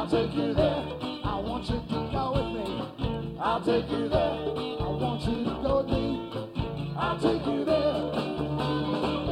I'll take you there. I want you to go with me. I'll take you there. I want you to go with me. I'll take you there.